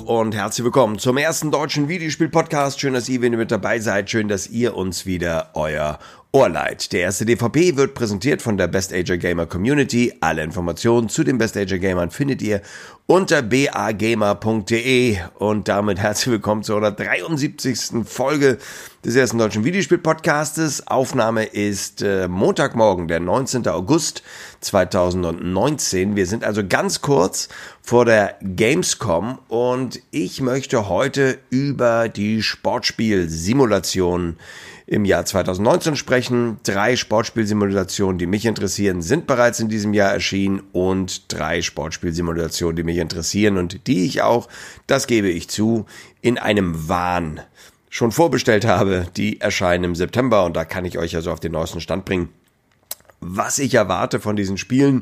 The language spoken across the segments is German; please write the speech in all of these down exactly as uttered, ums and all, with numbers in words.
und herzlich willkommen zum ersten deutschen Videospiel-Podcast. Schön, dass ihr wieder mit dabei seid. Schön, dass ihr uns wieder euer Ohr leiht. Der erste D V P wird präsentiert von der Best Ager Gamer Community. Alle Informationen zu den Best Ager Gamern findet ihr unter b a gamer punkt d e. Und damit herzlich willkommen zur hundertdreiundsiebzigsten Folge des ersten deutschen Videospiel-Podcastes. Aufnahme ist äh, Montagmorgen, der neunzehnten August zweitausendneunzehn. Wir sind also ganz kurz vor der Gamescom und ich möchte heute über die Sportspielsimulation im Jahr zweitausendneunzehn sprechen. Drei Sportspielsimulationen, die mich interessieren, sind bereits in diesem Jahr erschienen und drei Sportspielsimulationen, die mich interessieren und die ich auch, das gebe ich zu, in einem Wahn schon vorbestellt habe. Die erscheinen im September und da kann ich euch also auf den neuesten Stand bringen, was ich erwarte von diesen Spielen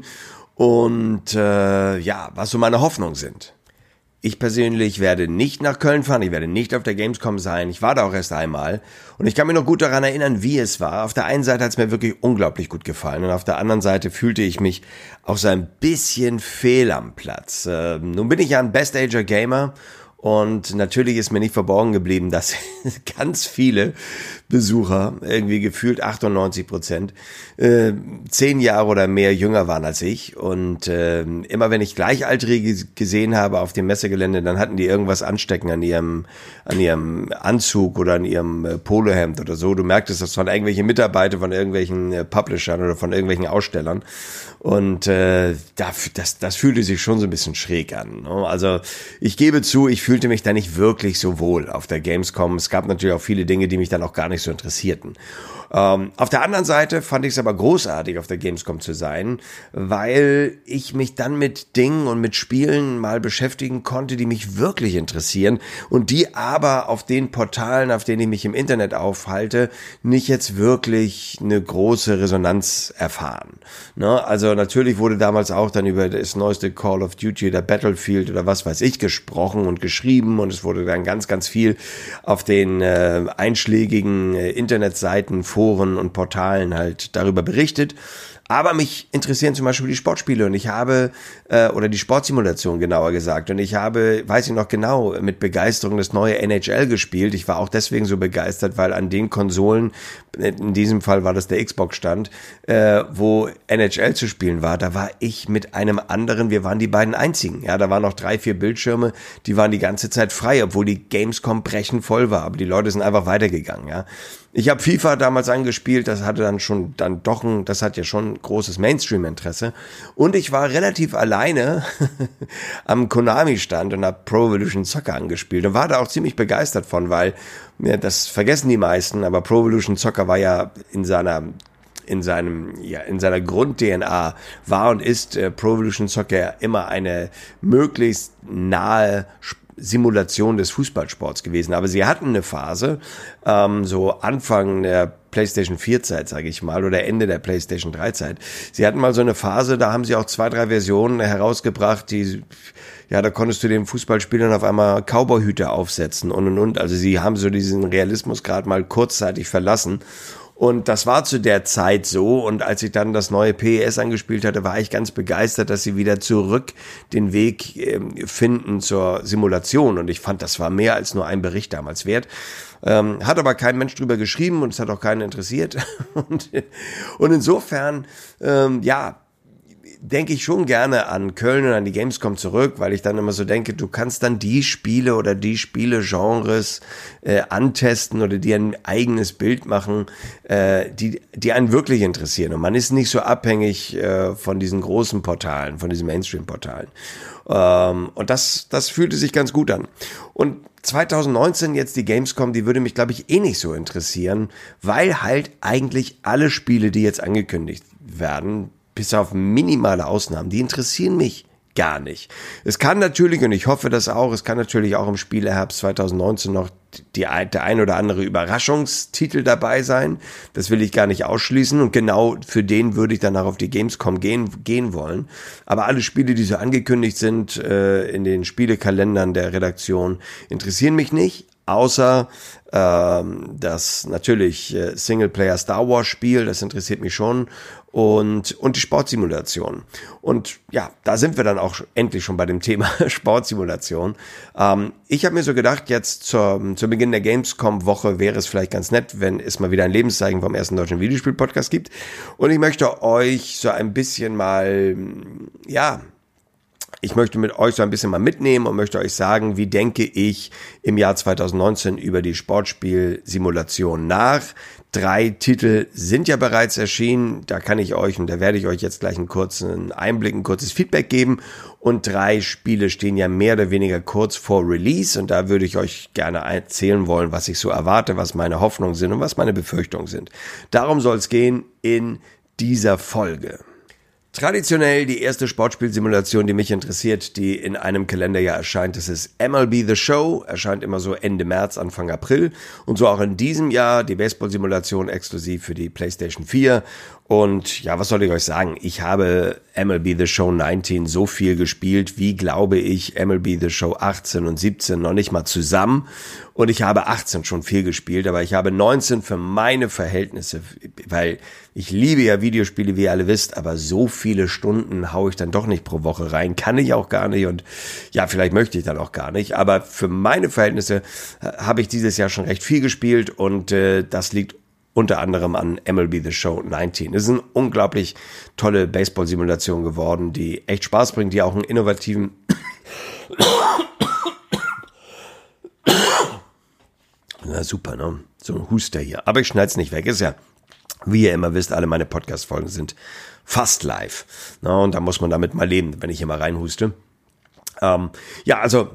und äh, ja, was so meine Hoffnungen sind. Ich persönlich werde nicht nach Köln fahren, ich werde nicht auf der Gamescom sein, ich war da auch erst einmal und ich kann mich noch gut daran erinnern, wie es war. Auf der einen Seite hat es mir wirklich unglaublich gut gefallen und auf der anderen Seite fühlte ich mich auch so ein bisschen fehl am Platz. Äh, nun bin ich ja ein Best Ager Gamer und natürlich ist mir nicht verborgen geblieben, dass ganz viele Besucher, irgendwie gefühlt achtundneunzig Prozent, äh, zehn Jahre oder mehr jünger waren als ich. Und äh, immer wenn ich Gleichaltrige gesehen habe auf dem Messegelände, dann hatten die irgendwas anstecken an ihrem an ihrem Anzug oder an ihrem äh, Polohemd oder so. Du merktest, das waren irgendwelche Mitarbeiter von irgendwelchen äh, Publishern oder von irgendwelchen Ausstellern. Und äh, das, das fühlte sich schon so ein bisschen schräg an. Ne? Also ich gebe zu, ich fühlte mich da nicht wirklich so wohl auf der Gamescom. Es gab natürlich auch viele Dinge, die mich dann auch gar nicht so interessierten. Ähm, auf der anderen Seite fand ich es aber großartig, auf der Gamescom zu sein, weil ich mich dann mit Dingen und mit Spielen mal beschäftigen konnte, die mich wirklich interessieren und die aber auf den Portalen, auf denen ich mich im Internet aufhalte, nicht jetzt wirklich eine große Resonanz erfahren. Ne? Also natürlich wurde damals auch dann über das neueste Call of Duty oder Battlefield oder was weiß ich gesprochen und geschrieben und es wurde dann ganz, ganz viel auf den äh, einschlägigen äh, Internetseiten, Foren und Portalen halt darüber berichtet. Aber mich interessieren zum Beispiel die Sportspiele und ich habe, äh, oder die Sportsimulation genauer gesagt, und ich habe, weiß ich noch genau, mit Begeisterung das neue N H L gespielt. Ich war auch deswegen so begeistert, weil an den Konsolen, in diesem Fall war das der Xbox-Stand, äh, wo N H L zu spielen war, da war ich mit einem anderen, wir waren die beiden einzigen. Ja, da waren noch drei, vier Bildschirme, die waren die ganze Zeit frei, obwohl die Gamescom brechend voll war, aber die Leute sind einfach weitergegangen, ja. Ich habe FIFA damals angespielt, das hatte dann schon dann doch ein, das hat ja schon großes Mainstream-Interesse und ich war relativ alleine am Konami-Stand und habe Pro Evolution Soccer angespielt und war da auch ziemlich begeistert von, weil ja, das vergessen die meisten, aber Pro Evolution Soccer war ja in seiner in seinem ja in seiner Grund-D N A war und ist äh, Pro Evolution Soccer immer eine möglichst nahe Simulation des Fußballsports gewesen. Aber sie hatten eine Phase, ähm, so Anfang der PlayStation vier Zeit, sage ich mal, oder Ende der PlayStation drei Zeit. Sie hatten mal so eine Phase, da haben sie auch zwei, drei Versionen herausgebracht, die, ja, da konntest du den Fußballspielern auf einmal Cowboyhüte aufsetzen und und und. Also sie haben so diesen Realismus gerade mal kurzzeitig verlassen. Und das war zu der Zeit so und als ich dann das neue P E S angespielt hatte, war ich ganz begeistert, dass sie wieder zurück den Weg äh, finden zur Simulation und ich fand, das war mehr als nur ein Bericht damals wert. Ähm, hat aber kein Mensch drüber geschrieben und es hat auch keinen interessiert und, und insofern, ähm, ja, denke ich schon gerne an Köln und an die Gamescom zurück, weil ich dann immer so denke, du kannst dann die Spiele oder die Spielegenres äh, antesten oder dir ein eigenes Bild machen, äh, die die einen wirklich interessieren. Und man ist nicht so abhängig äh, von diesen großen Portalen, von diesen Mainstream-Portalen. Ähm, und das das fühlte sich ganz gut an. Und zweitausendneunzehn jetzt die Gamescom, die würde mich, glaube ich, eh nicht so interessieren, weil halt eigentlich alle Spiele, die jetzt angekündigt werden, bis auf minimale Ausnahmen, die interessieren mich gar nicht. Es kann natürlich, und ich hoffe das auch, es kann natürlich auch im Spieleherbst zweitausendneunzehn noch die, der ein oder andere Überraschungstitel dabei sein. Das will ich gar nicht ausschließen und genau für den würde ich dann auch auf die Gamescom gehen, gehen wollen. Aber alle Spiele, die so angekündigt sind äh, in den Spielekalendern der Redaktion, interessieren mich nicht. außer ähm, das natürlich äh, Singleplayer Star Wars Spiel, das interessiert mich schon, und und die Sportsimulation. Und ja, da sind wir dann auch endlich schon bei dem Thema Sportsimulation. Ähm, ich habe mir so gedacht, jetzt zur, zu Beginn der Gamescom-Woche wäre es vielleicht ganz nett, wenn es mal wieder ein Lebenszeichen vom ersten deutschen Videospiel-Podcast gibt. Und ich möchte euch so ein bisschen mal, ja, ich möchte mit euch so ein bisschen mal mitnehmen und möchte euch sagen, wie denke ich im Jahr zwanzig neunzehn über die Sportspielsimulation nach. Drei Titel sind ja bereits erschienen, da kann ich euch und da werde ich euch jetzt gleich einen kurzen Einblick, ein kurzes Feedback geben. Und drei Spiele stehen ja mehr oder weniger kurz vor Release und da würde ich euch gerne erzählen wollen, was ich so erwarte, was meine Hoffnungen sind und was meine Befürchtungen sind. Darum soll es gehen in dieser Folge. Traditionell die erste Sportspielsimulation, die mich interessiert, die in einem Kalenderjahr erscheint, das ist M L B The Show, erscheint immer so Ende März, Anfang April und so auch in diesem Jahr die Baseball-Simulation exklusiv für die PlayStation vier. Und ja, was soll ich euch sagen? Ich habe M L B The Show neunzehn so viel gespielt, wie glaube ich M L B The Show achtzehn und siebzehn noch nicht mal zusammen. Und ich habe achtzehn schon viel gespielt, aber ich habe neunzehn für meine Verhältnisse, weil ich liebe ja Videospiele, wie ihr alle wisst, aber so viele Stunden haue ich dann doch nicht pro Woche rein. Kann ich auch gar nicht und ja, vielleicht möchte ich dann auch gar nicht. Aber für meine Verhältnisse habe ich dieses Jahr schon recht viel gespielt und äh, das liegt unter anderem an M L B The Show neunzehn. Es ist eine unglaublich tolle Baseball-Simulation geworden, die echt Spaß bringt, die auch einen innovativen Na super, ne? So ein Huster hier. Aber ich schneid's nicht weg. Ist ja, wie ihr immer wisst, alle meine Podcast-Folgen sind fast live. Na, und da muss man damit mal leben, wenn ich hier mal reinhuste. Ähm, ja, also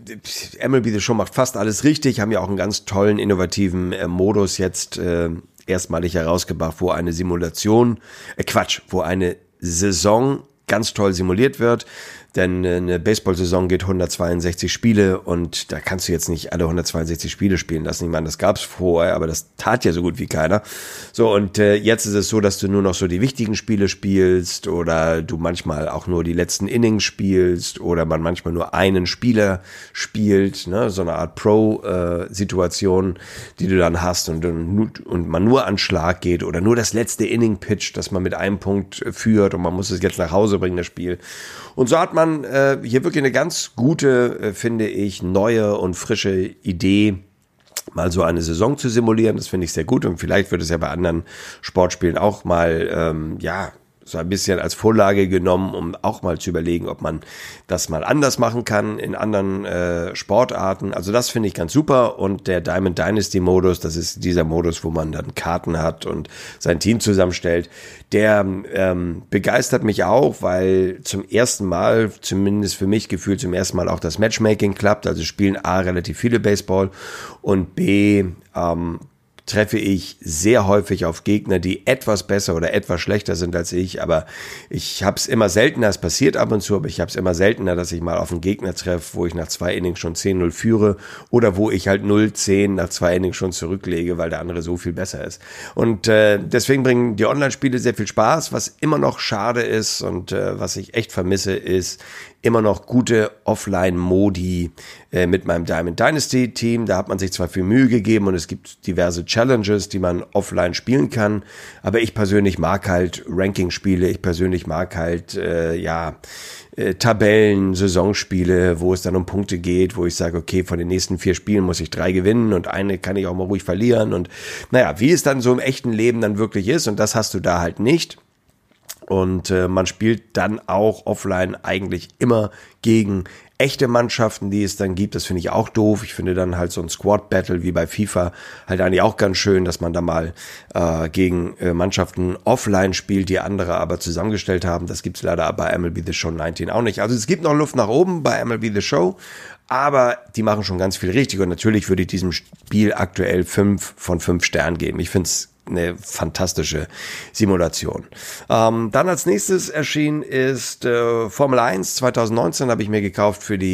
M L B The Show macht fast alles richtig, haben ja auch einen ganz tollen, innovativen äh, Modus jetzt äh, erstmalig herausgebracht, wo eine Simulation, äh Quatsch, wo eine Saison ganz toll simuliert wird. Denn eine Baseball-Saison geht hundertzweiundsechzig Spiele und da kannst du jetzt nicht alle hundertzweiundsechzig Spiele spielen lassen. Ich meine, das gab's vorher, aber das tat ja so gut wie keiner. So, und äh, jetzt ist es so, dass du nur noch so die wichtigen Spiele spielst oder du manchmal auch nur die letzten Innings spielst oder man manchmal nur einen Spieler spielt, ne, so eine Art Pro-Situation, äh, die du dann hast und, und, und man nur an Schlag geht oder nur das letzte Inning pitcht, dass man mit einem Punkt führt und man muss es jetzt nach Hause bringen, das Spiel. Und so hat man äh, hier wirklich eine ganz gute, äh, finde ich, neue und frische Idee, mal so eine Saison zu simulieren. Das finde ich sehr gut und vielleicht wird es ja bei anderen Sportspielen auch mal, ähm, ja, so ein bisschen als Vorlage genommen, um auch mal zu überlegen, ob man das mal anders machen kann in anderen äh, Sportarten. Also das finde ich ganz super und der Diamond Dynasty Modus, das ist dieser Modus, wo man dann Karten hat und sein Team zusammenstellt, der ähm, begeistert mich auch, weil zum ersten Mal, zumindest für mich gefühlt zum ersten Mal auch das Matchmaking klappt, also spielen A relativ viele Baseball und B ähm, treffe ich sehr häufig auf Gegner, die etwas besser oder etwas schlechter sind als ich, aber ich habe es immer seltener, es passiert ab und zu, aber ich habe es immer seltener, dass ich mal auf einen Gegner treffe, wo ich nach zwei Innings schon zehn null führe oder wo ich halt null zehn nach zwei Innings schon zurücklege, weil der andere so viel besser ist. Und äh, deswegen bringen die Online-Spiele sehr viel Spaß, was immer noch schade ist und äh, was ich echt vermisse, ist immer noch gute Offline-Modi äh, mit meinem Diamond Dynasty-Team. Da hat man sich zwar viel Mühe gegeben und es gibt diverse Challenges, die man offline spielen kann, aber ich persönlich mag halt Ranking-Spiele, ich persönlich mag halt, äh, ja, äh, Tabellen, Saisonspiele, wo es dann um Punkte geht, wo ich sage, okay, von den nächsten vier Spielen muss ich drei gewinnen und eine kann ich auch mal ruhig verlieren und naja, wie es dann so im echten Leben dann wirklich ist und das hast du da halt nicht. Und äh, man spielt dann auch offline eigentlich immer gegen echte Mannschaften, die es dann gibt. Das finde ich auch doof. Ich finde dann halt so ein Squad-Battle wie bei FIFA halt eigentlich auch ganz schön, dass man da mal äh, gegen äh, Mannschaften offline spielt, die andere aber zusammengestellt haben. Das gibt's leider bei M L B The Show neunzehn auch nicht. Also es gibt noch Luft nach oben bei M L B The Show, aber die machen schon ganz viel richtig. Und natürlich würde ich diesem Spiel aktuell fünf von fünf Sternen geben. Ich finde es eine fantastische Simulation. Ähm, dann als nächstes erschienen ist äh, Formel eins zwanzig neunzehn, habe ich mir gekauft für die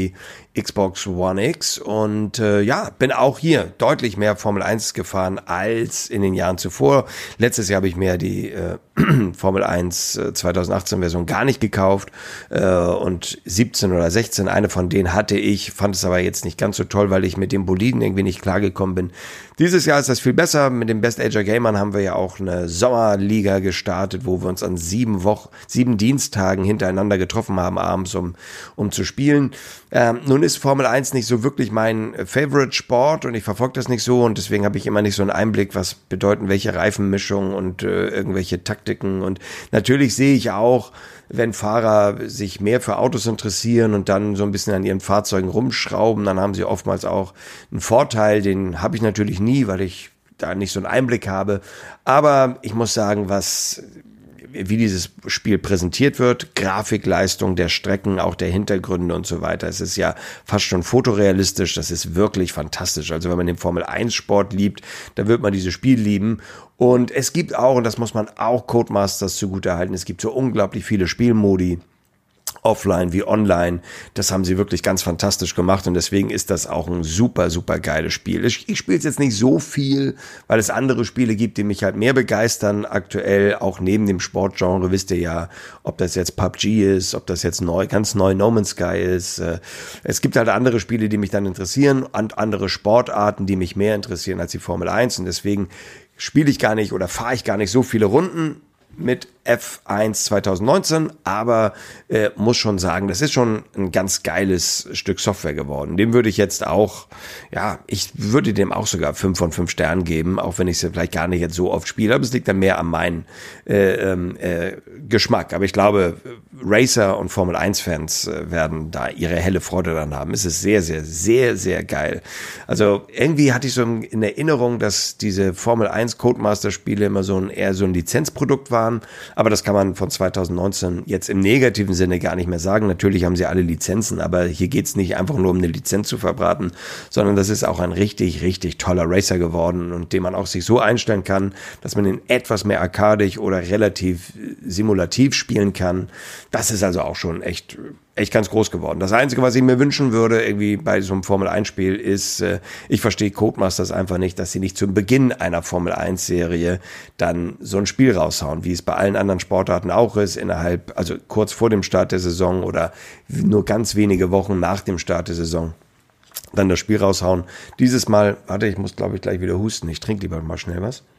Xbox One X und äh, ja, bin auch hier deutlich mehr Formel eins gefahren als in den Jahren zuvor. Letztes Jahr habe ich mir die äh, Formel eins äh, zwanzig achtzehn Version gar nicht gekauft äh, und siebzehn oder sechzehn, eine von denen hatte ich, fand es aber jetzt nicht ganz so toll, weil ich mit dem Boliden irgendwie nicht klargekommen bin. Dieses Jahr ist das viel besser. Mit den Best Ager Gamern haben wir ja auch eine Sommerliga gestartet, wo wir uns an sieben Wochen, sieben Dienstagen hintereinander getroffen haben abends, um, um zu spielen. Ähm, nun ist Formel eins nicht so wirklich mein Favorite Sport und ich verfolge das nicht so und deswegen habe ich immer nicht so einen Einblick, was bedeuten welche Reifenmischung und äh, irgendwelche Taktiken und natürlich sehe ich auch, wenn Fahrer sich mehr für Autos interessieren und dann so ein bisschen an ihren Fahrzeugen rumschrauben, dann haben sie oftmals auch einen Vorteil, den habe ich natürlich nie, weil ich da nicht so einen Einblick habe, aber ich muss sagen, was wie dieses Spiel präsentiert wird, Grafikleistung der Strecken, auch der Hintergründe und so weiter. Es ist ja fast schon fotorealistisch, das ist wirklich fantastisch. Also wenn man den Formel eins Sport liebt, dann wird man dieses Spiel lieben. Und es gibt auch, und das muss man auch Codemasters zugutehalten, es gibt so unglaublich viele Spielmodi, offline wie online, das haben sie wirklich ganz fantastisch gemacht und deswegen ist das auch ein super, super geiles Spiel. Ich, ich spiele es jetzt nicht so viel, weil es andere Spiele gibt, die mich halt mehr begeistern aktuell, auch neben dem Sportgenre, wisst ihr ja, ob das jetzt P U B G ist, ob das jetzt neu, ganz neu No Man's Sky ist. Es gibt halt andere Spiele, die mich dann interessieren und andere Sportarten, die mich mehr interessieren als die Formel eins und deswegen spiele ich gar nicht oder fahre ich gar nicht so viele Runden mit F eins zwanzig neunzehn, aber äh, muss schon sagen, das ist schon ein ganz geiles Stück Software geworden. Dem würde ich jetzt auch, ja, ich würde dem auch sogar fünf von fünf Sternen geben, auch wenn ich es vielleicht gar nicht jetzt so oft spiele, aber es liegt dann mehr an meinem äh, äh, Geschmack. Aber ich glaube, Racer und Formel eins Fans äh, werden da ihre helle Freude dran haben. Es ist sehr, sehr, sehr, sehr geil. Also irgendwie hatte ich so in Erinnerung, dass diese Formel eins Codemaster Spiele immer so ein eher so ein Lizenzprodukt waren, aber das kann man von zwanzig neunzehn jetzt im negativen Sinne gar nicht mehr sagen. Natürlich haben sie alle Lizenzen, aber hier geht's nicht einfach nur um eine Lizenz zu verbraten, sondern das ist auch ein richtig, richtig toller Racer geworden und den man auch sich so einstellen kann, dass man ihn etwas mehr arkadig oder relativ simulativ spielen kann. Das ist also auch schon echt echt ganz groß geworden. Das Einzige, was ich mir wünschen würde, irgendwie bei so einem Formel eins Spiel, ist, äh, ich verstehe Codemasters einfach nicht, dass sie nicht zum Beginn einer Formel eins Serie dann so ein Spiel raushauen, wie es bei allen anderen Sportarten auch ist, innerhalb, also kurz vor dem Start der Saison oder nur ganz wenige Wochen nach dem Start der Saison dann das Spiel raushauen. Dieses Mal, warte, ich muss glaube ich gleich wieder husten, ich trinke lieber mal schnell was.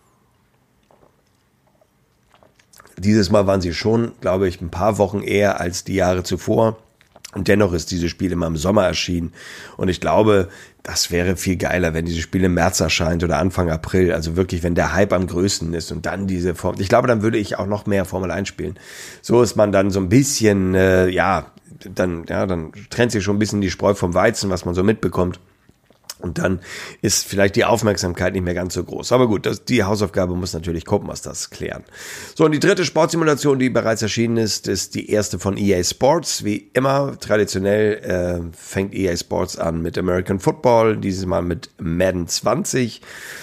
Dieses Mal waren sie schon, glaube ich, ein paar Wochen eher als die Jahre zuvor. Und dennoch ist dieses Spiel immer im Sommer erschienen. Und ich glaube, das wäre viel geiler, wenn dieses Spiel im März erscheint oder Anfang April. Also wirklich, wenn der Hype am größten ist und dann diese Form. Ich glaube, dann würde ich auch noch mehr Formel eins spielen. So ist man dann so ein bisschen, äh, ja, dann, ja, dann trennt sich schon ein bisschen die Spreu vom Weizen, was man so mitbekommt. Und dann ist vielleicht die Aufmerksamkeit nicht mehr ganz so groß. Aber gut, das, die Hausaufgabe muss natürlich Codemasters klären. So, und die dritte Sportsimulation, die bereits erschienen ist, ist die erste von E A Sports. Wie immer, traditionell äh, fängt E A Sports an mit American Football, dieses Mal mit Madden zwanzig.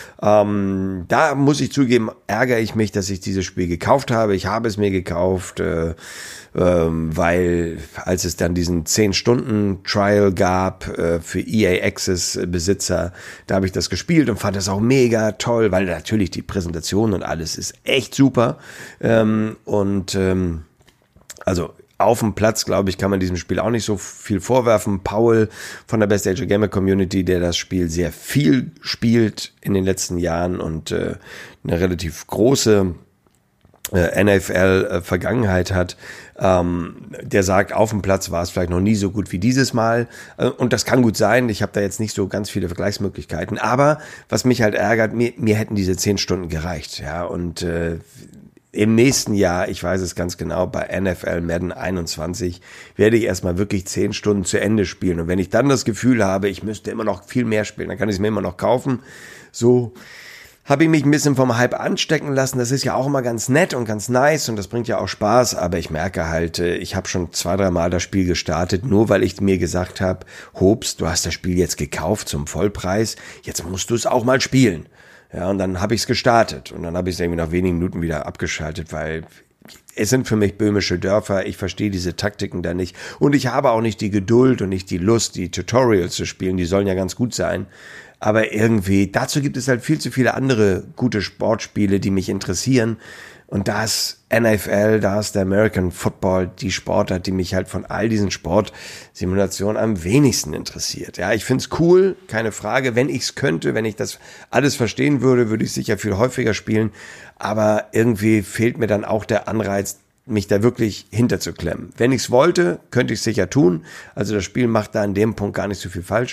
Ähm, da muss ich zugeben, ärgere ich mich, dass ich dieses Spiel gekauft habe. Ich habe es mir gekauft, äh, ähm, weil als es dann diesen zehn Stunden Trial gab äh, für E A Access Besitzer, da habe ich das gespielt und fand das auch mega toll, weil natürlich die Präsentation und alles ist echt super. Ähm, und ähm, also auf dem Platz, glaube ich, kann man diesem Spiel auch nicht so viel vorwerfen. Paul von der Best Ager Gamer Community, der das Spiel sehr viel spielt in den letzten Jahren und äh, eine relativ große äh, N F L-Vergangenheit hat, ähm, der sagt, auf dem Platz war es vielleicht noch nie so gut wie dieses Mal. Äh, und das kann gut sein. Ich habe da jetzt nicht so ganz viele Vergleichsmöglichkeiten. Aber was mich halt ärgert, mir, mir hätten diese zehn Stunden gereicht. Ja, und äh, im nächsten Jahr, ich weiß es ganz genau, bei N F L Madden einundzwanzig werde ich erstmal wirklich zehn Stunden zu Ende spielen. Und wenn ich dann das Gefühl habe, ich müsste immer noch viel mehr spielen, dann kann ich es mir immer noch kaufen. So habe ich mich ein bisschen vom Hype anstecken lassen. Das ist ja auch immer ganz nett und ganz nice und das bringt ja auch Spaß. Aber ich merke halt, ich habe schon zwei, drei Mal das Spiel gestartet, nur weil ich mir gesagt habe, Hops, du hast das Spiel jetzt gekauft zum Vollpreis, jetzt musst du es auch mal spielen. Ja, und dann habe ich es gestartet und dann habe ich es irgendwie nach wenigen Minuten wieder abgeschaltet, weil es sind für mich böhmische Dörfer, ich verstehe diese Taktiken da nicht und ich habe auch nicht die Geduld und nicht die Lust, die Tutorials zu spielen, die sollen ja ganz gut sein, aber irgendwie, dazu gibt es halt viel zu viele andere gute Sportspiele, die mich interessieren und da ist N F L, da ist der American Football, die Sportart, die mich halt von all diesen Sportsimulationen am wenigsten interessiert. Ja, ich find's cool, keine Frage, wenn ich's könnte, wenn ich das alles verstehen würde, würde ich sicher viel häufiger spielen, aber irgendwie fehlt mir dann auch der Anreiz, mich da wirklich hinterzuklemmen. Wenn ich's wollte, könnte ich's sicher tun, also das Spiel macht da an dem Punkt gar nicht so viel falsch,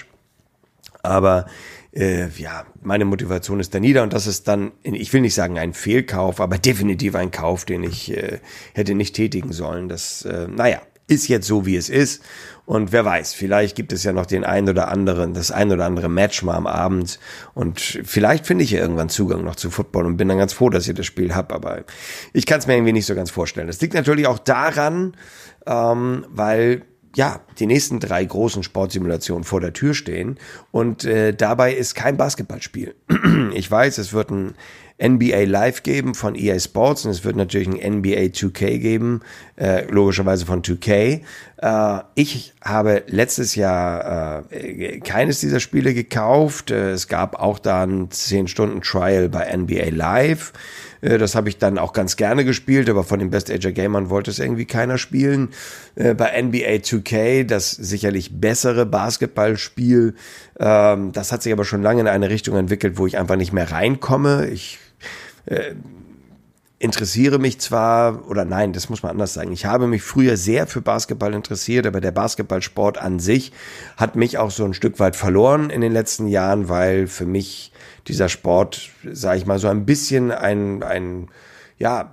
aber äh, ja, meine Motivation ist da nieder und das ist dann, ich will nicht sagen ein Fehlkauf, aber definitiv ein Kauf, den ich äh, hätte nicht tätigen sollen. Das, äh, naja, ist jetzt so, wie es ist und wer weiß, vielleicht gibt es ja noch den ein oder anderen, das ein oder andere Match mal am Abend und vielleicht finde ich ja irgendwann Zugang noch zu Football und bin dann ganz froh, dass ich das Spiel habe, aber ich kann es mir irgendwie nicht so ganz vorstellen. Das liegt natürlich auch daran, ähm, weil ja, die nächsten drei großen Sportsimulationen vor der Tür stehen und äh, dabei ist kein Basketballspiel. Ich weiß, es wird ein N B A Live geben von E A Sports und es wird natürlich ein N B A zwei K geben, äh, logischerweise von zwei K. Äh, ich habe letztes Jahr äh, keines dieser Spiele gekauft. Äh, es gab auch da ein zehn Stunden Trial bei N B A Live. Äh, das habe ich dann auch ganz gerne gespielt, aber von den Best Ager Gamern wollte es irgendwie keiner spielen. Äh, bei N B A zwei K, das sicherlich bessere Basketballspiel, ähm, das hat sich aber schon lange in eine Richtung entwickelt, wo ich einfach nicht mehr reinkomme. Ich äh, interessiere mich zwar, oder nein, das muss man anders sagen, ich habe mich früher sehr für Basketball interessiert, aber der Basketballsport an sich hat mich auch so ein Stück weit verloren in den letzten Jahren, weil für mich dieser Sport, sage ich mal, so ein bisschen ein, ein, ja,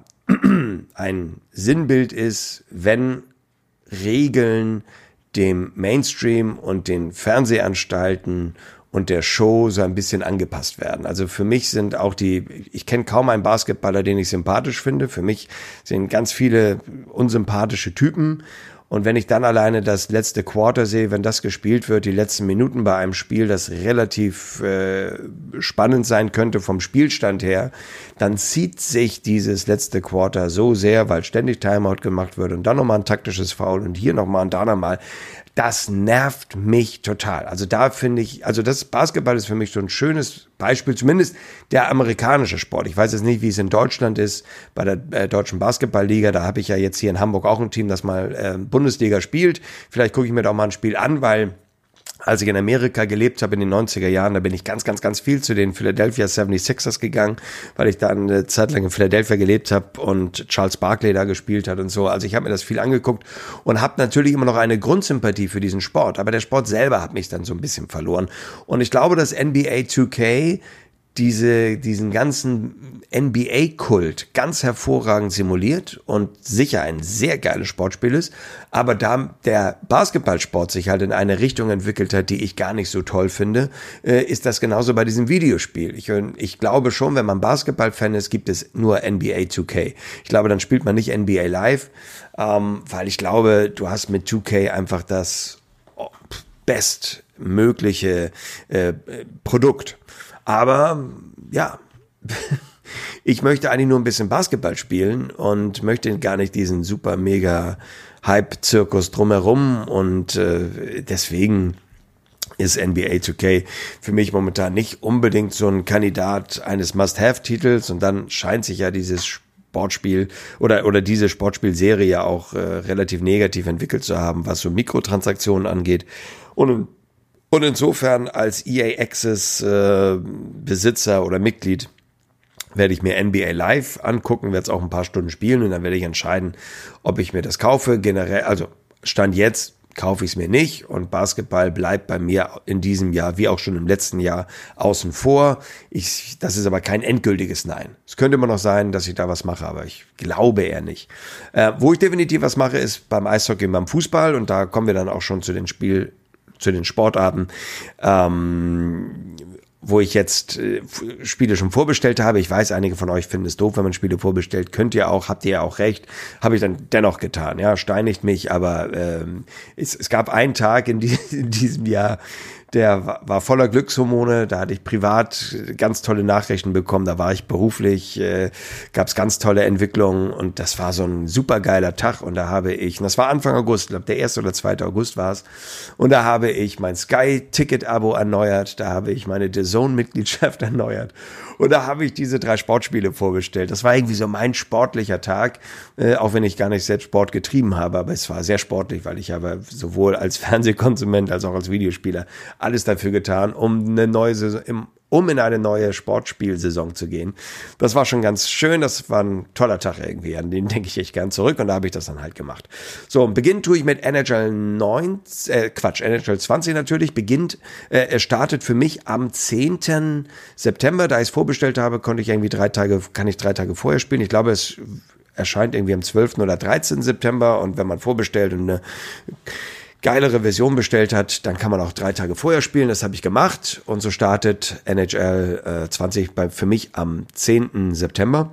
ein Sinnbild ist, wenn Regeln dem Mainstream und den Fernsehanstalten und der Show so ein bisschen angepasst werden. Also für mich sind auch die, ich kenne kaum einen Basketballer, den ich sympathisch finde. Für mich sind ganz viele unsympathische Typen. Und wenn ich dann alleine das letzte Quarter sehe, wenn das gespielt wird, die letzten Minuten bei einem Spiel, das relativ äh, spannend sein könnte vom Spielstand her, dann zieht sich dieses letzte Quarter so sehr, weil ständig Timeout gemacht wird und dann nochmal ein taktisches Foul und hier nochmal und da nochmal. Das nervt mich total. Also da finde ich, also das Basketball ist für mich so ein schönes Beispiel, zumindest der amerikanische Sport. Ich weiß jetzt nicht, wie es in Deutschland ist, bei der äh, Deutschen Basketballliga. Da habe ich ja jetzt hier in Hamburg auch ein Team, das mal äh, Bundesliga spielt. Vielleicht gucke ich mir da auch mal ein Spiel an, weil als ich in Amerika gelebt habe in den neunziger Jahren, da bin ich ganz, ganz, ganz viel zu den Philadelphia seventy-sixers gegangen, weil ich da eine Zeit lang in Philadelphia gelebt habe und Charles Barkley da gespielt hat und so. Also ich habe mir das viel angeguckt und habe natürlich immer noch eine Grundsympathie für diesen Sport. Aber der Sport selber hat mich dann so ein bisschen verloren. Und ich glaube, dass N B A zwei K diese, diesen ganzen N B A-Kult ganz hervorragend simuliert und sicher ein sehr geiles Sportspiel ist, aber da der Basketballsport sich halt in eine Richtung entwickelt hat, die ich gar nicht so toll finde, äh, ist das genauso bei diesem Videospiel. Ich, ich glaube schon, wenn man Basketball-Fan ist, gibt es nur N B A zwei K. Ich glaube, dann spielt man nicht N B A Live, ähm, weil ich glaube, du hast mit zwei K einfach das bestmögliche äh, Produkt. Aber ja, ich möchte eigentlich nur ein bisschen Basketball spielen und möchte gar nicht diesen super mega Hype-Zirkus drumherum und äh, deswegen ist N B A zwei K für mich momentan nicht unbedingt so ein Kandidat eines Must-Have-Titels und dann scheint sich ja dieses Sportspiel oder oder diese Sportspielserie ja auch äh, relativ negativ entwickelt zu haben, was so Mikrotransaktionen angeht und Und insofern als E A Access äh, Besitzer oder Mitglied werde ich mir N B A Live angucken, werde es auch ein paar Stunden spielen und dann werde ich entscheiden, ob ich mir das kaufe. Generell, also Stand jetzt kaufe ich es mir nicht und Basketball bleibt bei mir in diesem Jahr, wie auch schon im letzten Jahr, außen vor. Ich, das ist aber kein endgültiges Nein. Es könnte immer noch sein, dass ich da was mache, aber ich glaube eher nicht. Äh, wo ich definitiv was mache, ist beim Eishockey und beim Fußball und da kommen wir dann auch schon zu den Spiel zu den Sportarten, ähm, wo ich jetzt äh, Spiele schon vorbestellt habe. Ich weiß, einige von euch finden es doof, wenn man Spiele vorbestellt. Könnt ihr auch, habt ihr ja auch recht. Habe ich dann dennoch getan. Ja, steinigt mich, aber ähm, es, es gab einen Tag in, die, in diesem Jahr, der war, war voller Glückshormone, da hatte ich privat ganz tolle Nachrichten bekommen, da war ich beruflich, äh, gab es ganz tolle Entwicklungen und das war so ein super geiler Tag und da habe ich, und das war Anfang August, ich glaube der erste oder zweite August war es, und da habe ich mein Sky-Ticket-Abo erneuert, da habe ich meine D A Z N-Mitgliedschaft erneuert und da habe ich diese drei Sportspiele vorbestellt. Das war irgendwie so mein sportlicher Tag, äh, auch wenn ich gar nicht selbst Sport getrieben habe, aber es war sehr sportlich, weil ich habe sowohl als Fernsehkonsument als auch als Videospieler alles dafür getan, um eine neue Saison, um in eine neue Sportspielsaison zu gehen. Das war schon ganz schön, das war ein toller Tag irgendwie, an den denke ich echt gern zurück und da habe ich das dann halt gemacht. So, und Beginn tue ich mit N H L neunzehn, äh, Quatsch, N H L zwanzig natürlich, beginnt, äh, er startet für mich am zehnten September, da ich es vorbestellt habe, konnte ich irgendwie drei Tage, kann ich drei Tage vorher spielen, ich glaube, es erscheint irgendwie am zwölften oder dreizehnten September und wenn man vorbestellt und eine geilere Version bestellt hat, dann kann man auch drei Tage vorher spielen. Das habe ich gemacht und so startet N H L äh, zwanzig bei, für mich am zehnten September.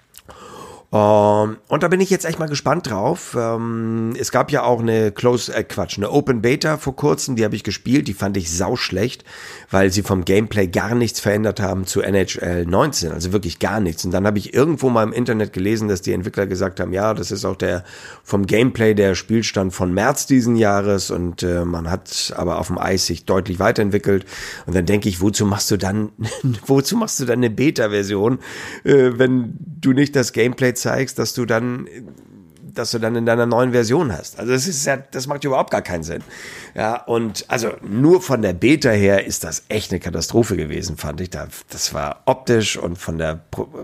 Um, und da bin ich jetzt echt mal gespannt drauf. Um, es gab ja auch eine Close, äh, Quatsch, eine Open Beta vor kurzem, die habe ich gespielt, die fand ich sauschlecht, weil sie vom Gameplay gar nichts verändert haben zu N H L neunzehn, also wirklich gar nichts. Und dann habe ich irgendwo mal im Internet gelesen, dass die Entwickler gesagt haben, ja, das ist auch der vom Gameplay der Spielstand von März diesen Jahres und äh, man hat aber auf dem Eis sich deutlich weiterentwickelt. Und dann denke ich, wozu machst du dann, wozu machst du dann eine Beta-Version, äh, wenn du nicht das Gameplay zeigst, dass du dann, dass du dann in deiner neuen Version hast. Also das ist ja, das macht überhaupt gar keinen Sinn. Ja, und also nur von der Beta her ist das echt eine Katastrophe gewesen, fand ich. Da, das war optisch und von der,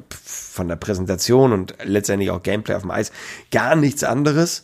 von der Präsentation und letztendlich auch Gameplay auf dem Eis gar nichts anderes.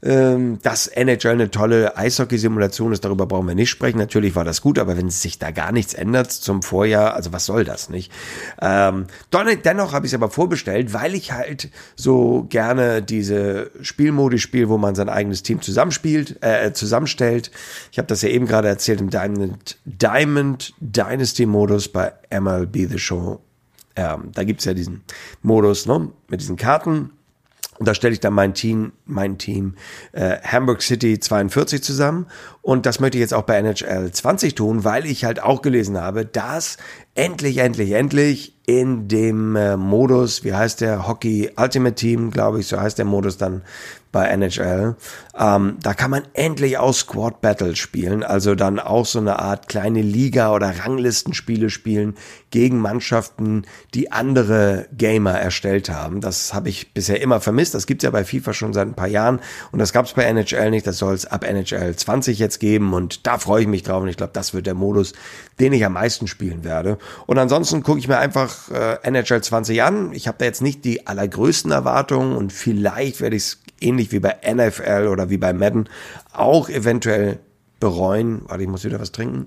Dass N H L eine tolle Eishockey-Simulation ist, darüber brauchen wir nicht sprechen. Natürlich war das gut, aber wenn sich da gar nichts ändert zum Vorjahr, also was soll das, nicht? Ähm, dennoch habe ich es aber vorbestellt, weil ich halt so gerne diese Spielmodi spiele, wo man sein eigenes Team zusammenspielt, äh, zusammenstellt. Ich habe das ja eben gerade erzählt im Diamond, Diamond Dynasty-Modus bei M L B The Show. Ähm, da gibt's ja diesen Modus, ne, mit diesen Karten. Und da stelle ich dann mein Team, mein Team äh, Hamburg City zweiundvierzig zusammen. Und das möchte ich jetzt auch bei N H L zwanzig tun, weil ich halt auch gelesen habe, dass endlich, endlich, endlich in dem äh, Modus, wie heißt der, Hockey Ultimate Team, glaube ich, so heißt der Modus dann bei N H L, ähm, da kann man endlich auch Squad Battle spielen, also dann auch so eine Art kleine Liga oder Ranglistenspiele spielen gegen Mannschaften, die andere Gamer erstellt haben. Das habe ich bisher immer vermisst, das gibt's ja bei FIFA schon seit ein paar Jahren und das gab's bei N H L nicht, das soll es ab N H L zwanzig jetzt geben und da freue ich mich drauf und ich glaube, das wird der Modus, den ich am meisten spielen werde. Und ansonsten gucke ich mir einfach äh, N H L zwanzig an. Ich habe da jetzt nicht die allergrößten Erwartungen und vielleicht werde ich es ähnlich wie bei N F L oder wie bei Madden auch eventuell bereuen. Warte, ich muss wieder was trinken.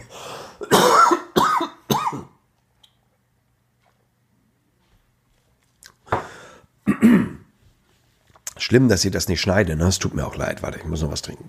Schlimm, dass ich das nicht schneide, ne? Es tut mir auch leid. Warte, ich muss noch was trinken.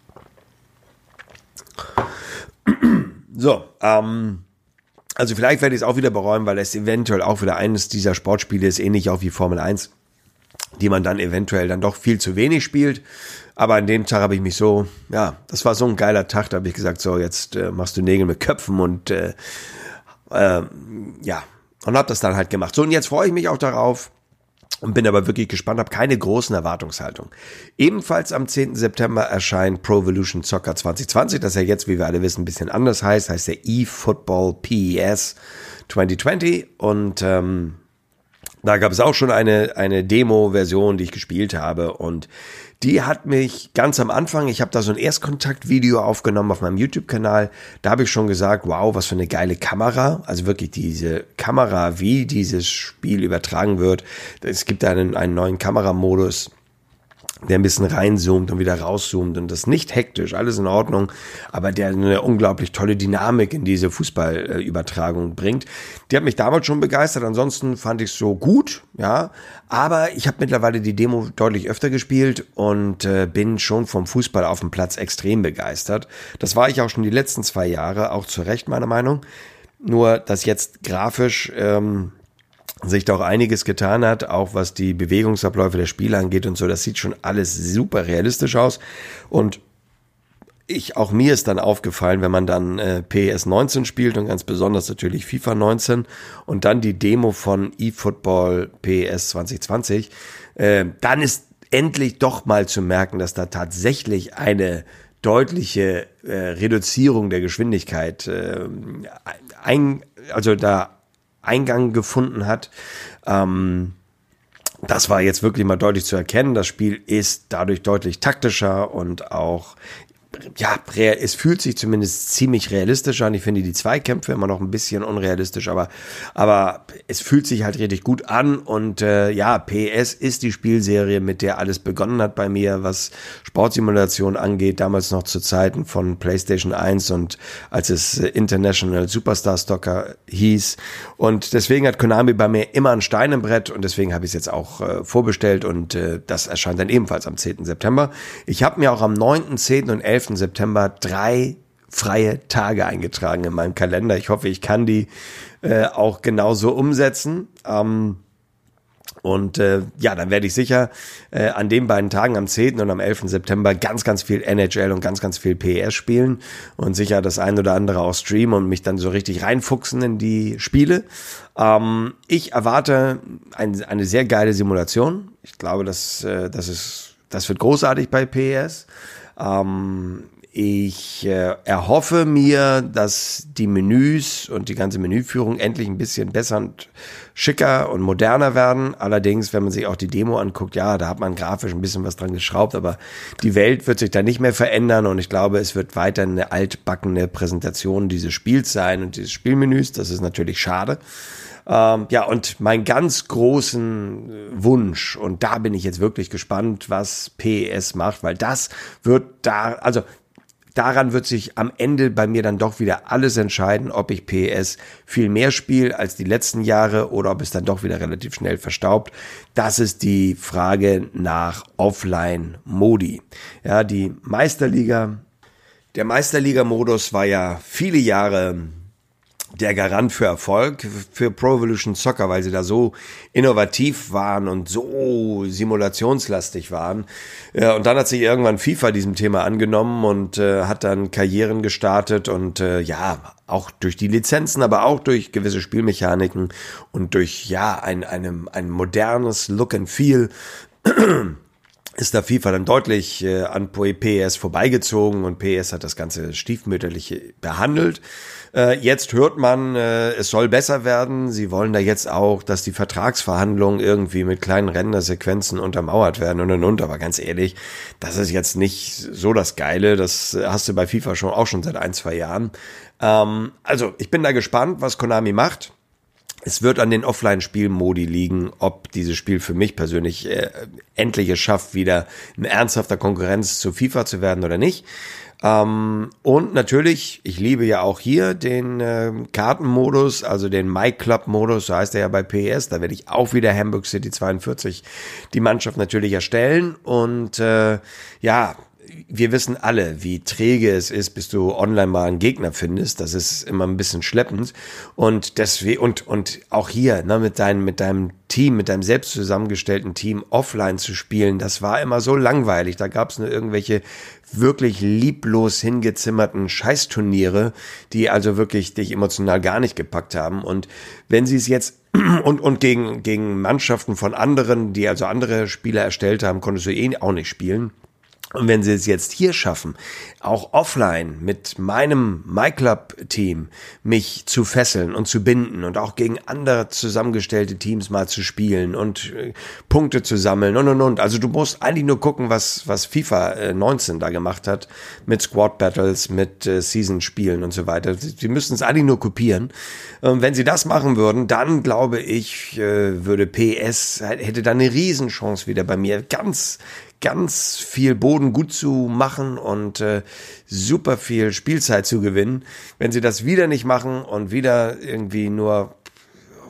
So, ähm, also vielleicht werde ich es auch wieder bereuen, weil es eventuell auch wieder eines dieser Sportspiele ist, ähnlich auch wie Formel eins, die man dann eventuell dann doch viel zu wenig spielt. Aber an dem Tag habe ich mich so, ja, das war so ein geiler Tag, da habe ich gesagt, so jetzt äh, machst du Nägel mit Köpfen und äh, äh, ja, und habe das dann halt gemacht. So, und jetzt freue ich mich auch darauf und bin aber wirklich gespannt, habe keine großen Erwartungshaltungen. Ebenfalls am zehnten September erscheint Pro Evolution Soccer zwanzig zwanzig, das ja jetzt, wie wir alle wissen, ein bisschen anders heißt, heißt der eFootball P E S zwanzig zwanzig und ähm, da gab es auch schon eine eine Demo-Version, die ich gespielt habe und die hat mich ganz am Anfang, ich habe da so ein Erstkontakt-Video aufgenommen auf meinem YouTube-Kanal, da habe ich schon gesagt, wow, was für eine geile Kamera, also wirklich diese Kamera, wie dieses Spiel übertragen wird. Es gibt da einen, einen neuen Kameramodus, der ein bisschen reinzoomt und wieder rauszoomt und das nicht hektisch, alles in Ordnung, aber der eine unglaublich tolle Dynamik in diese Fußballübertragung bringt. Die hat mich damals schon begeistert, ansonsten fand ich es so gut, ja, aber ich habe mittlerweile die Demo deutlich öfter gespielt und äh, bin schon vom Fußball auf dem Platz extrem begeistert. Das war ich auch schon die letzten zwei Jahre, auch zu Recht meiner Meinung, nur dass jetzt grafisch ähm, sich da auch einiges getan hat, auch was die Bewegungsabläufe der Spieler angeht und so. Das sieht schon alles super realistisch aus. Und ich, auch mir ist dann aufgefallen, wenn man dann äh, P S neunzehn spielt und ganz besonders natürlich FIFA neunzehn und dann die Demo von eFootball P S zwanzig zwanzig, äh, dann ist endlich doch mal zu merken, dass da tatsächlich eine deutliche äh, Reduzierung der Geschwindigkeit äh, ein, also da Eingang gefunden hat. Ähm, das war jetzt wirklich mal deutlich zu erkennen. Das Spiel ist dadurch deutlich taktischer und auch ja, es fühlt sich zumindest ziemlich realistisch an. Ich finde die Zweikämpfe immer noch ein bisschen unrealistisch, aber aber es fühlt sich halt richtig gut an und äh, ja, P S ist die Spielserie, mit der alles begonnen hat bei mir, was Sportsimulation angeht, damals noch zu Zeiten von PlayStation eins und als es International Superstar Soccer hieß und deswegen hat Konami bei mir immer ein Stein im Brett und deswegen habe ich es jetzt auch äh, vorbestellt und äh, das erscheint dann ebenfalls am zehnten September. Ich habe mir auch am neunten, zehnten und elften September drei freie Tage eingetragen in meinem Kalender. Ich hoffe, ich kann die äh, auch genauso umsetzen. Ähm, und äh, ja, dann werde ich sicher äh, an den beiden Tagen, am zehnten und am elften September, ganz, ganz viel N H L und ganz, ganz viel P S spielen und sicher das ein oder andere auch streamen und mich dann so richtig reinfuchsen in die Spiele. Ähm, ich erwarte ein, eine sehr geile Simulation. Ich glaube, dass, äh, das ist, das wird großartig bei P S. Ähm, ich äh, erhoffe mir, dass die Menüs und die ganze Menüführung endlich ein bisschen besser und schicker und moderner werden. Allerdings, wenn man sich auch die Demo anguckt, ja, da hat man grafisch ein bisschen was dran geschraubt, aber die Welt wird sich da nicht mehr verändern und ich glaube, es wird weiter eine altbackene Präsentation dieses Spiels sein und dieses Spielmenüs. Das ist natürlich schade. Ähm, ja, und mein ganz großen Wunsch, und da bin ich jetzt wirklich gespannt, was P S macht, weil das wird da, also daran wird sich am Ende bei mir dann doch wieder alles entscheiden, ob ich P S viel mehr spiele als die letzten Jahre oder ob es dann doch wieder relativ schnell verstaubt. Das ist die Frage nach Offline-Modi. Ja, die Meisterliga, der Meisterliga-Modus war ja viele Jahre der Garant für Erfolg für Pro Evolution Soccer, weil sie da so innovativ waren und so simulationslastig waren. Ja, und dann hat sich irgendwann FIFA diesem Thema angenommen und äh, hat dann Karrieren gestartet und äh, ja, auch durch die Lizenzen, aber auch durch gewisse Spielmechaniken und durch ja ein, einem, ein modernes Look and Feel ist da FIFA dann deutlich äh, an P S vorbeigezogen und P S hat das Ganze stiefmütterlich behandelt. Äh, jetzt hört man, äh, es soll besser werden. Sie wollen da jetzt auch, dass die Vertragsverhandlungen irgendwie mit kleinen Rendersequenzen untermauert werden und und und. Aber ganz ehrlich, das ist jetzt nicht so das Geile. Das hast du bei FIFA schon auch schon seit ein, zwei Jahren. Ähm, also ich bin da gespannt, was Konami macht. Es wird an den Offline-Spielmodi liegen, ob dieses Spiel für mich persönlich äh, endlich es schafft, wieder eine ernsthafte Konkurrenz zu FIFA zu werden oder nicht. Ähm, und natürlich, ich liebe ja auch hier den äh, Kartenmodus, also den MyClub-Modus, so heißt er ja bei P S. Da werde ich auch wieder Hamburg City zweiundvierzig die Mannschaft natürlich erstellen. Und äh, ja, wir wissen alle, wie träge es ist, bis du online mal einen Gegner findest. Das ist immer ein bisschen schleppend. Und deswegen, und, und auch hier, ne, mit deinem, mit deinem Team, mit deinem selbst zusammengestellten Team offline zu spielen, das war immer so langweilig. Da gab es nur irgendwelche wirklich lieblos hingezimmerten Scheißturniere, die also wirklich dich emotional gar nicht gepackt haben. Und wenn sie es jetzt und, und gegen, gegen Mannschaften von anderen, die also andere Spieler erstellt haben, konntest du eh auch nicht spielen. Und wenn sie es jetzt hier schaffen, auch offline mit meinem MyClub-Team mich zu fesseln und zu binden und auch gegen andere zusammengestellte Teams mal zu spielen und äh, Punkte zu sammeln und und und. Also du musst eigentlich nur gucken, was was FIFA äh, neunzehn da gemacht hat mit Squad Battles, mit äh, Season-Spielen und so weiter. Sie, sie müssten es eigentlich nur kopieren. Und wenn sie das machen würden, dann glaube ich, äh, würde P S, hätte da eine Riesenchance wieder bei mir ganz ganz viel Boden gut zu machen und äh, super viel Spielzeit zu gewinnen. Wenn sie das wieder nicht machen und wieder irgendwie nur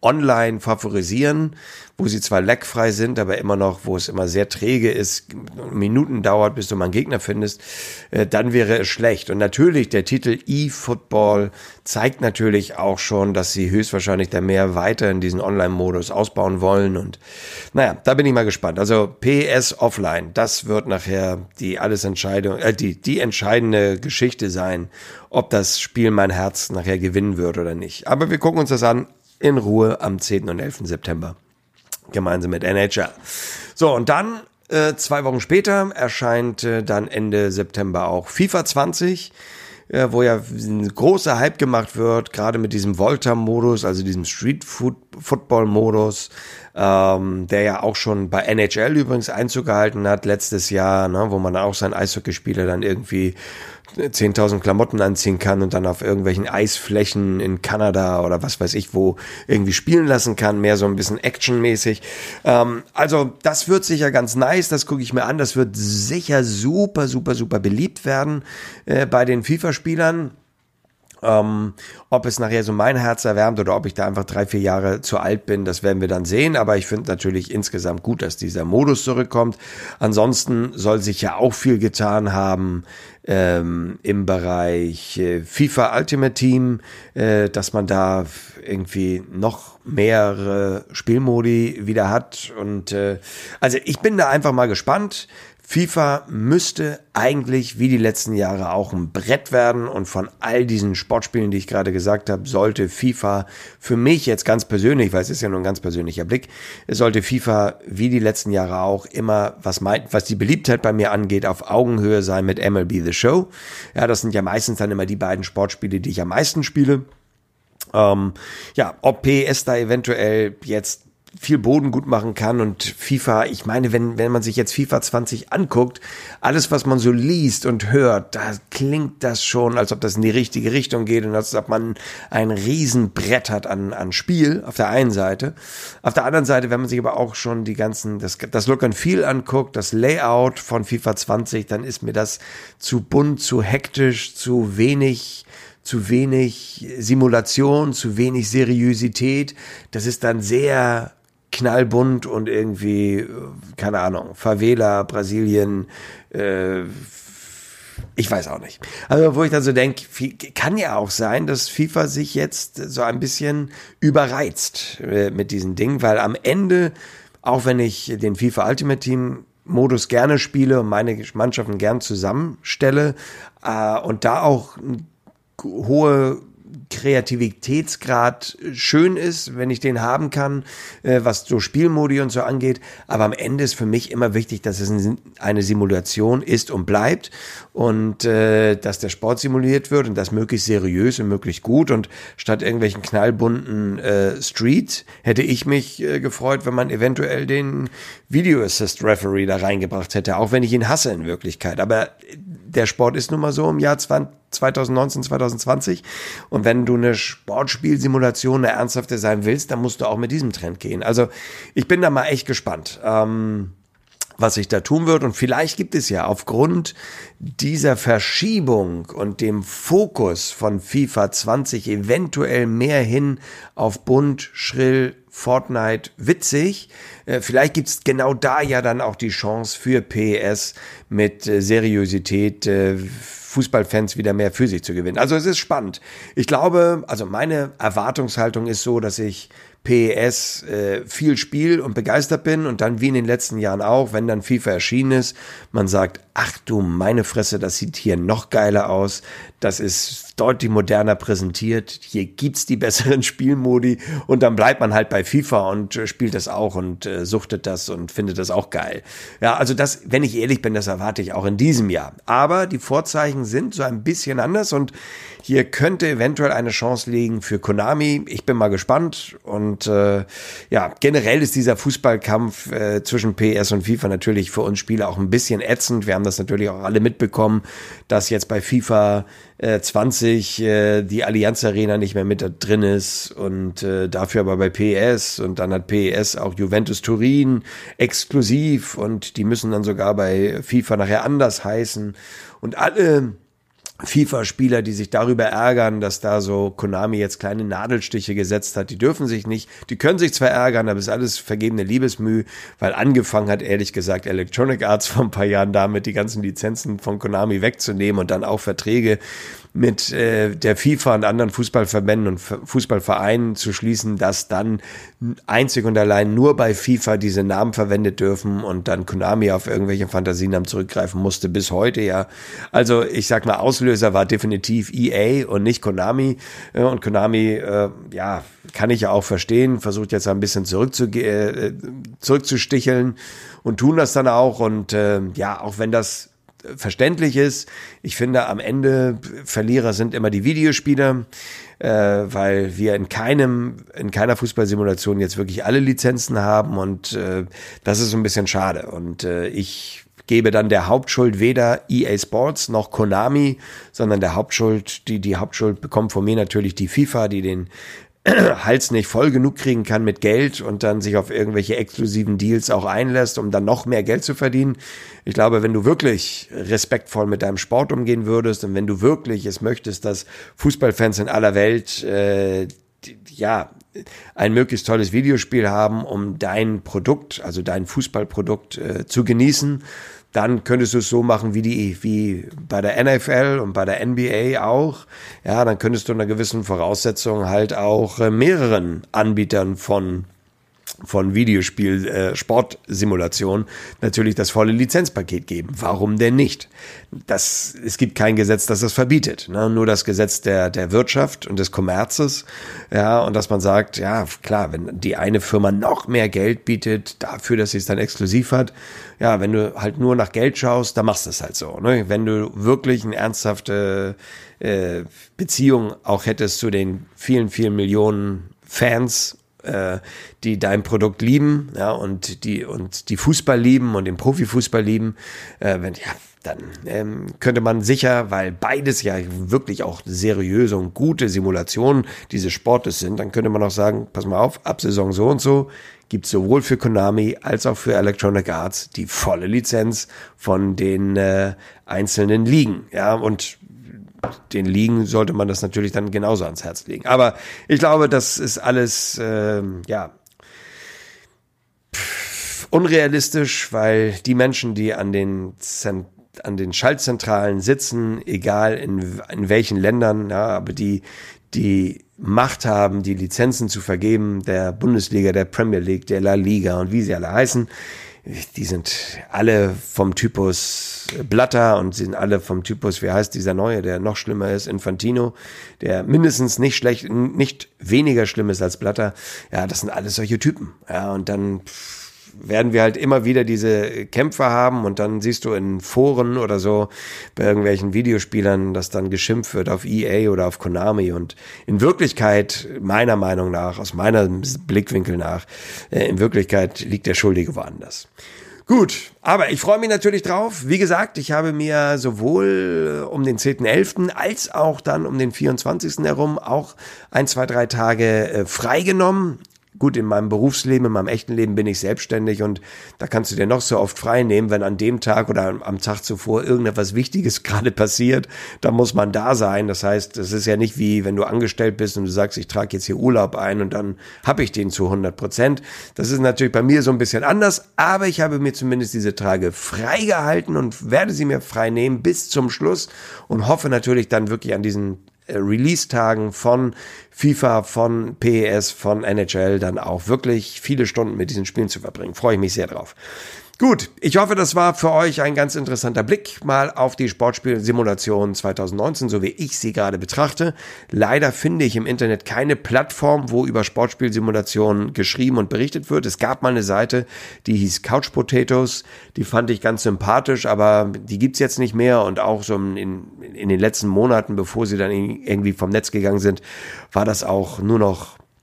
online favorisieren, wo sie zwar lagfrei sind, aber immer noch, wo es immer sehr träge ist, Minuten dauert, bis du mal einen Gegner findest, äh, dann wäre es schlecht. Und natürlich, der Titel eFootball zeigt natürlich auch schon, dass sie höchstwahrscheinlich da mehr weiter in diesen Online-Modus ausbauen wollen. Und naja, da bin ich mal gespannt. Also P E S Offline, das wird nachher die alles Entscheidung, äh, die, die entscheidende Geschichte sein, ob das Spiel mein Herz nachher gewinnen wird oder nicht. Aber wir gucken uns das an in Ruhe am zehnten und elften September. Gemeinsam mit N H L. So, und dann, äh, zwei Wochen später, erscheint äh, dann Ende September auch FIFA zwanzig, äh, wo ja ein großer Hype gemacht wird, gerade mit diesem Volta-Modus, also diesem Street-Football-Modus, ähm, der ja auch schon bei N H L übrigens Einzug gehalten hat, letztes Jahr, ne, wo man auch seinen Eishockeyspieler dann irgendwie zehntausend Klamotten anziehen kann und dann auf irgendwelchen Eisflächen in Kanada oder was weiß ich wo irgendwie spielen lassen kann, mehr so ein bisschen actionmäßig. Ähm, also das wird sicher ganz nice, das gucke ich mir an, das wird sicher super, super, super beliebt werden äh, bei den FIFA-Spielern. Ähm, ob es nachher so mein Herz erwärmt oder ob ich da einfach drei, vier Jahre zu alt bin, das werden wir dann sehen. Aber ich finde natürlich insgesamt gut, dass dieser Modus zurückkommt. Ansonsten soll sich ja auch viel getan haben ähm, im Bereich äh, FIFA Ultimate Team, äh, dass man da irgendwie noch mehrere Spielmodi wieder hat. Und äh, also ich bin da einfach mal gespannt. FIFA müsste eigentlich wie die letzten Jahre auch ein Brett werden und von all diesen Sportspielen, die ich gerade gesagt habe, sollte FIFA für mich jetzt ganz persönlich, weil es ist ja nur ein ganz persönlicher Blick, sollte FIFA wie die letzten Jahre auch immer, was mein, was die Beliebtheit bei mir angeht, auf Augenhöhe sein mit M L B The Show. Ja, das sind ja meistens dann immer die beiden Sportspiele, die ich am meisten spiele. Ähm, ja, ob P E S da eventuell jetzt viel Boden gut machen kann und FIFA, ich meine, wenn wenn man sich jetzt FIFA zwanzig anguckt, alles, was man so liest und hört, da klingt das schon, als ob das in die richtige Richtung geht und als ob man ein Riesenbrett hat an an Spiel, auf der einen Seite. Auf der anderen Seite, wenn man sich aber auch schon die ganzen, das, das Look and Feel anguckt, das Layout von FIFA zwanzig, dann ist mir das zu bunt, zu hektisch, zu wenig zu wenig Simulation, zu wenig Seriosität. Das ist dann sehr knallbunt und irgendwie, keine Ahnung, Favela, Brasilien, äh, ich weiß auch nicht. Also wo ich dann so denke, kann ja auch sein, dass FIFA sich jetzt so ein bisschen überreizt äh, mit diesen Dingen, weil am Ende, auch wenn ich den FIFA Ultimate Team Modus gerne spiele und meine Mannschaften gern zusammenstelle äh, und da auch hohe Kreativitätsgrad schön ist, wenn ich den haben kann, äh, was so Spielmodi und so angeht. Aber am Ende ist für mich immer wichtig, dass es eine Simulation ist und bleibt und äh, dass der Sport simuliert wird und das möglichst seriös und möglichst gut. Und statt irgendwelchen knallbunten äh, Street hätte ich mich äh, gefreut, wenn man eventuell den Video Assist Referee da reingebracht hätte, auch wenn ich ihn hasse in Wirklichkeit. Aber der Sport ist nun mal so im Jahr zwanzig neunzehn, zwanzig zwanzig und wenn du eine Sportspielsimulation, eine ernsthafte sein willst, dann musst du auch mit diesem Trend gehen. Also ich bin da mal echt gespannt, ähm, was sich da tun wird und vielleicht gibt es ja aufgrund dieser Verschiebung und dem Fokus von FIFA zwanzig eventuell mehr hin auf bunt, schrill, Fortnite witzig. Äh, vielleicht gibt's genau da ja dann auch die Chance für P E S mit äh, Seriosität äh, Fußballfans wieder mehr für sich zu gewinnen. Also es ist spannend. Ich glaube, also meine Erwartungshaltung ist so, dass ich P E S äh, viel spiel und begeistert bin und dann wie in den letzten Jahren auch, wenn dann FIFA erschienen ist, man sagt, ach du meine Fresse, das sieht hier noch geiler aus, das ist deutlich moderner präsentiert, hier gibt's die besseren Spielmodi und dann bleibt man halt bei FIFA und äh, spielt das auch und äh, suchtet das und findet das auch geil. Ja, also das, wenn ich ehrlich bin, das erwarte ich auch in diesem Jahr. Aber die Vorzeichen sind so ein bisschen anders und hier könnte eventuell eine Chance liegen für Konami. Ich bin mal gespannt und äh, ja, generell ist dieser Fußballkampf äh, zwischen P E S und FIFA natürlich für uns Spieler auch ein bisschen ätzend. Wir haben das natürlich auch alle mitbekommen, dass jetzt bei FIFA äh, zwanzig äh, die Allianz Arena nicht mehr mit da drin ist und äh, dafür aber bei P E S und dann hat P E S auch Juventus Turin exklusiv und die müssen dann sogar bei FIFA nachher anders heißen und alle FIFA-Spieler, die sich darüber ärgern, dass da so Konami jetzt kleine Nadelstiche gesetzt hat. Die dürfen sich nicht, die können sich zwar ärgern, aber es ist alles vergebene Liebesmüh, weil angefangen hat, ehrlich gesagt, Electronic Arts vor ein paar Jahren damit, die ganzen Lizenzen von Konami wegzunehmen und dann auch Verträge mit äh, der FIFA und anderen Fußballverbänden und Fußballvereinen zu schließen, dass dann einzig und allein nur bei FIFA diese Namen verwendet dürfen und dann Konami auf irgendwelche Fantasienamen zurückgreifen musste, bis heute ja. Also ich sag mal, Auslöser war definitiv E A und nicht Konami. Und Konami, äh, ja, kann ich ja auch verstehen, versucht jetzt ein bisschen zurückzuge- äh, zurückzusticheln und tun das dann auch. Und äh, ja, auch wenn das verständlich ist. Ich finde, am Ende Verlierer sind immer die Videospieler, äh, weil wir in keinem, in keiner Fußballsimulation jetzt wirklich alle Lizenzen haben und äh, das ist so ein bisschen schade. Und äh, ich gebe dann der Hauptschuld weder E A Sports noch Konami, sondern der Hauptschuld, die, die Hauptschuld bekommt von mir natürlich die FIFA, die den Hals nicht voll genug kriegen kann mit Geld und dann sich auf irgendwelche exklusiven Deals auch einlässt, um dann noch mehr Geld zu verdienen. Ich glaube, wenn du wirklich respektvoll mit deinem Sport umgehen würdest und wenn du wirklich es möchtest, dass Fußballfans in aller Welt äh, ja ein möglichst tolles Videospiel haben, um dein Produkt, also dein Fußballprodukt äh, zu genießen, dann könntest du es so machen wie die, wie bei der N F L und bei der N B A auch. Ja, dann könntest du unter gewissen Voraussetzungen halt auch äh, mehreren Anbietern von von Videospiel, äh, Sportsimulation natürlich das volle Lizenzpaket geben. Warum denn nicht? Das, es gibt kein Gesetz, das das verbietet. Ne? Nur das Gesetz der, der Wirtschaft und des Kommerzes. Ja, und dass man sagt, ja, klar, wenn die eine Firma noch mehr Geld bietet dafür, dass sie es dann exklusiv hat, ja, wenn du halt nur nach Geld schaust, dann machst du es halt so. Ne? Wenn du wirklich eine ernsthafte äh, Beziehung auch hättest zu den vielen, vielen Millionen Fans, die dein Produkt lieben, ja, und die und die Fußball lieben und den Profifußball lieben, äh, wenn, ja, dann ähm, könnte man sicher, weil beides ja wirklich auch seriöse und gute Simulationen dieses Sportes sind, dann könnte man auch sagen, pass mal auf, ab Saison so und so gibt es sowohl für Konami als auch für Electronic Arts die volle Lizenz von den äh, einzelnen Ligen, ja, und den Ligen sollte man das natürlich dann genauso ans Herz legen. Aber ich glaube, das ist alles, äh, ja, pff, unrealistisch, weil die Menschen, die an den Zent- an den Schaltzentralen sitzen, egal in, in welchen Ländern, ja, aber die, die Macht haben, die Lizenzen zu vergeben, der Bundesliga, der Premier League, der La Liga und wie sie alle heißen, die sind alle vom Typus Blatter und sind alle vom Typus, wie heißt dieser neue, der noch schlimmer ist, Infantino, der mindestens nicht schlecht, nicht weniger schlimm ist als Blatter. Ja, das sind alles solche Typen. Ja, und dann werden wir halt immer wieder diese Kämpfe haben und dann siehst du in Foren oder so bei irgendwelchen Videospielern, dass dann geschimpft wird auf E A oder auf Konami und in Wirklichkeit, meiner Meinung nach, aus meinem Blickwinkel nach, äh, in Wirklichkeit liegt der Schuldige woanders. Gut, aber ich freue mich natürlich drauf. Wie gesagt, ich habe mir sowohl um den zehnten elften als auch dann um den vierundzwanzigsten herum auch ein, zwei, drei Tage äh, freigenommen. Gut, in meinem Berufsleben, in meinem echten Leben bin ich selbstständig und da kannst du dir noch so oft frei nehmen, wenn an dem Tag oder am Tag zuvor irgendetwas Wichtiges gerade passiert, dann muss man da sein. Das heißt, es ist ja nicht wie, wenn du angestellt bist und du sagst, ich trage jetzt hier Urlaub ein und dann habe ich den zu hundert Prozent. Das ist natürlich bei mir so ein bisschen anders, aber ich habe mir zumindest diese Tage frei gehalten und werde sie mir frei nehmen bis zum Schluss und hoffe natürlich dann wirklich an diesen Release-Tagen von FIFA, von P E S, von N H L dann auch wirklich viele Stunden mit diesen Spielen zu verbringen. Freue ich mich sehr drauf. Gut, ich hoffe, das war für euch ein ganz interessanter Blick mal auf die Sportspielsimulation zwanzig neunzehn, so wie ich sie gerade betrachte. Leider finde ich im Internet keine Plattform, wo über Sportspielsimulationen geschrieben und berichtet wird. Es gab mal eine Seite, die hieß Couch Potatoes, die fand ich ganz sympathisch, aber die gibt's jetzt nicht mehr und auch so in, in den letzten Monaten, bevor sie dann irgendwie vom Netz gegangen sind, war das auch nur noch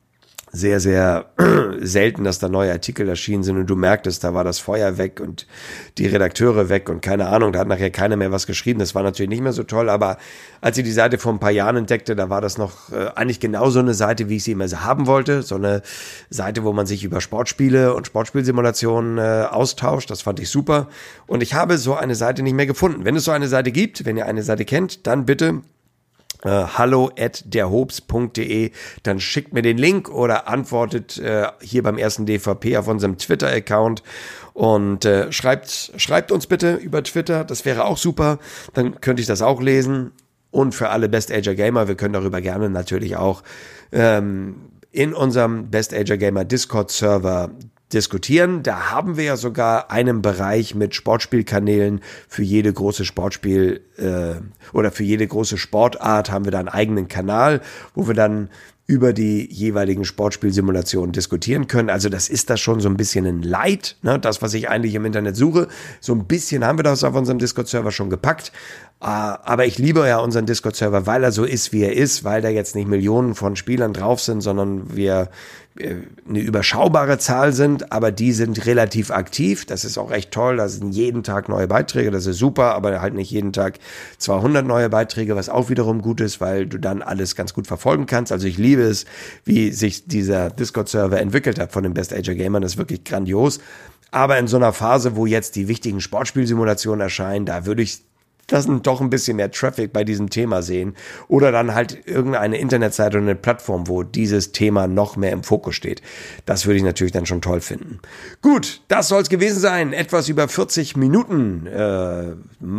sehr, sehr selten, dass da neue Artikel erschienen sind und du merktest, da war das Feuer weg und die Redakteure weg und keine Ahnung, da hat nachher keiner mehr was geschrieben. Das war natürlich nicht mehr so toll, aber als ich die Seite vor ein paar Jahren entdeckte, da war das noch äh, eigentlich genau so eine Seite, wie ich sie immer haben wollte. So eine Seite, wo man sich über Sportspiele und Sportspielsimulationen äh, austauscht. Das fand ich super. Und ich habe so eine Seite nicht mehr gefunden. Wenn es so eine Seite gibt, wenn ihr eine Seite kennt, dann bitte Uh, hallo at derhobs punkt de, dann schickt mir den Link oder antwortet äh, hier beim ersten D V P auf unserem Twitter-Account und äh, schreibt, schreibt uns bitte über Twitter, das wäre auch super, dann könnte ich das auch lesen. Und für alle Best Ager Gamer, wir können darüber gerne natürlich auch ähm, in unserem Best Ager Gamer Discord-Server diskutieren. Da haben wir ja sogar einen Bereich mit Sportspielkanälen für jede große Sportspiel äh, oder für jede große Sportart haben wir da einen eigenen Kanal, wo wir dann über die jeweiligen Sportspielsimulationen diskutieren können. Also das ist das schon so ein bisschen ein Light, ne? Das, was ich eigentlich im Internet suche. So ein bisschen haben wir das auf unserem Discord-Server schon gepackt. Aber ich liebe ja unseren Discord-Server, weil er so ist, wie er ist, weil da jetzt nicht Millionen von Spielern drauf sind, sondern wir eine überschaubare Zahl sind, aber die sind relativ aktiv. Das ist auch echt toll. Da sind jeden Tag neue Beiträge. Das ist super, aber halt nicht jeden Tag zweihundert neue Beiträge, was auch wiederum gut ist, weil du dann alles ganz gut verfolgen kannst. Also ich liebe es, wie sich dieser Discord-Server entwickelt hat von den Best Ager Gamern. Das ist wirklich grandios. Aber in so einer Phase, wo jetzt die wichtigen Sportspielsimulationen erscheinen, da würde ich das doch ein bisschen mehr Traffic bei diesem Thema sehen oder dann halt irgendeine Internetseite oder eine Plattform, wo dieses Thema noch mehr im Fokus steht. Das würde ich natürlich dann schon toll finden. Gut, das soll es gewesen sein. Etwas über vierzig Minuten. Äh,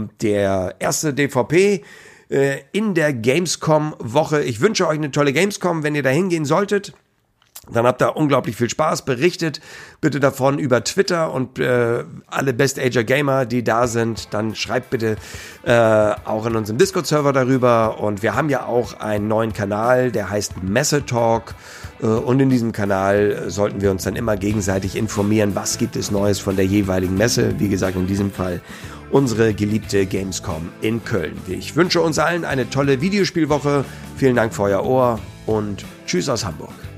der erste D V P äh, in der Gamescom-Woche. Ich wünsche euch eine tolle Gamescom, wenn ihr da hingehen solltet. Dann habt ihr unglaublich viel Spaß. Berichtet bitte davon über Twitter und äh, alle Best Ager Gamer, die da sind, dann schreibt bitte äh, auch in unserem Discord-Server darüber. Und wir haben ja auch einen neuen Kanal, der heißt Messe Talk. Äh, und in diesem Kanal sollten wir uns dann immer gegenseitig informieren, was gibt es Neues von der jeweiligen Messe. Wie gesagt, in diesem Fall unsere geliebte Gamescom in Köln. Ich wünsche uns allen eine tolle Videospielwoche. Vielen Dank für euer Ohr und tschüss aus Hamburg.